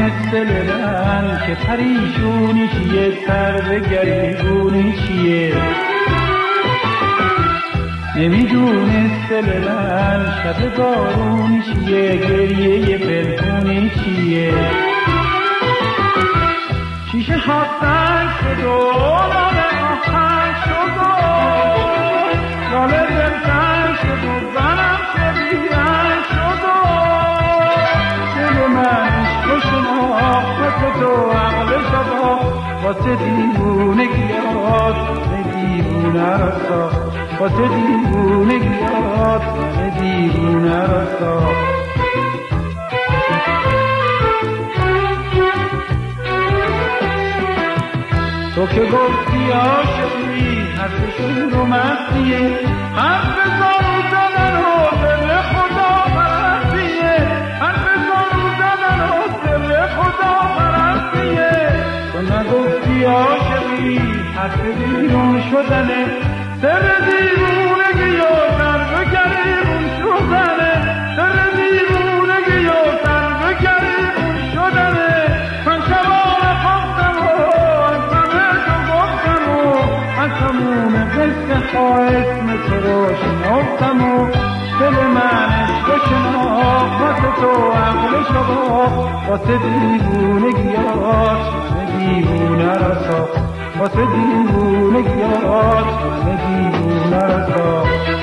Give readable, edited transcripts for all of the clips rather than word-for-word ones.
مثل من که پریشونی چیه، سر به گریبونی چیه. نمیدونست دل من شب بارونی چیه، گریه پنهونی چیه. شیشه ها سنگ شد و لاله آهنگ شد و لاله دلتنگ شد و زنم شبیهنگ شد و دل من عشق شناخت تو عقل شبا واسه دیوونگیات دیوونه را ساخت، واسه دیوونگیات دیوونه را ساخت. تو که گفتی عاشقی حرفشون رو مسیه، حرف زارو زدن و دل خدا پرستیه، حرف زارو زدن و دل خدا پرستیه. تو نگفتی عاشقی حرف بیرون شدنه، سر دیوونگی و سر به گریبون شدنه، سر دیوونگی و سر به گریبون شدنه. من شبا نخواستم و از همه تو گفتم و از تموم قصه ها اسم تو رو شناختم و دل من عشق شناخت واسه تو عقل شبا واسه دیوونگیات دیوونه را ساخت، واسه دیوونگیات دیوونه را ساخت.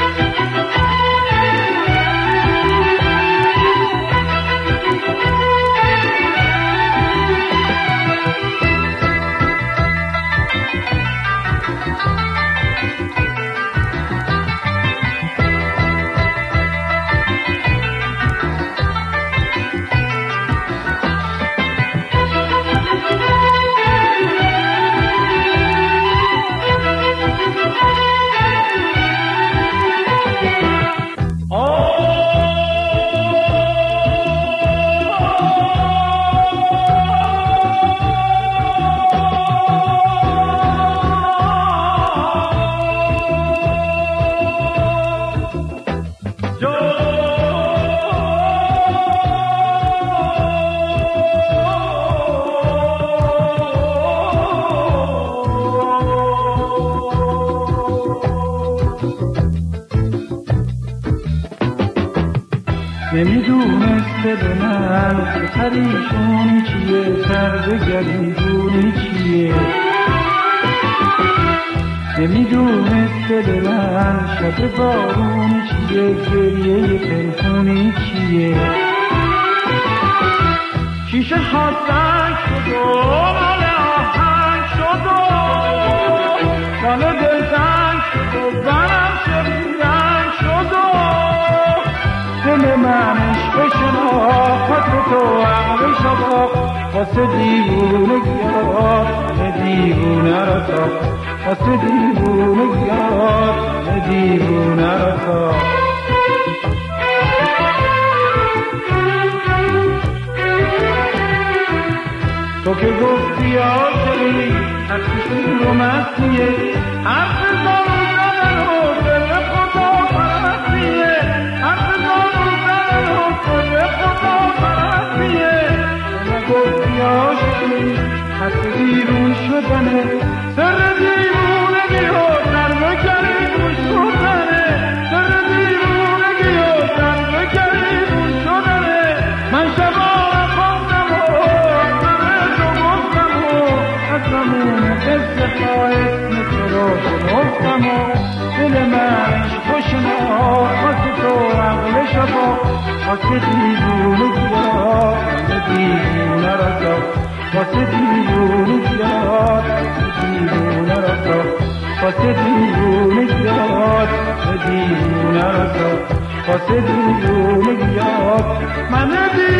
نمیدونست به من که پریشونی چیه، سر به گریبونی چیه. نمیدونست به من شب بارونی چیه، گریه پنهونی چیه. شیشه ها سنگ شد و لاله آهنگ شد و لاله دلتنگ شد و زنم شبیهنگ شد و دل من عشق شناخت تو عقل شبا واسه دیوونگیات دیوونه را ساخت، واسه دیوونگیات دیوونه را ساخت. تو که گفتی عاشقی حرفشون رو مسیه، حرف زارو زدن و دل خدا پرستیه، حرف زارو زدن و دل خدا پرستیه. تو نگفتی عاشقی حرف بیرون شدنه، سر دیوونگی و سر به گریبون شدنه، سر دیوونگی و سر به گریبون شدنه. من شبا نخواستم و از تموم قصه ها اسم تو رو شناختم و دل من عشق شناخت واسه تو عقل شبا واسه دیوونگیات دیوونه را ساخت، واسه دیوونگیات دیوونه را ساخت، واسه دیوونگیات دیوونه را ساخت، واسه دیوونگیات من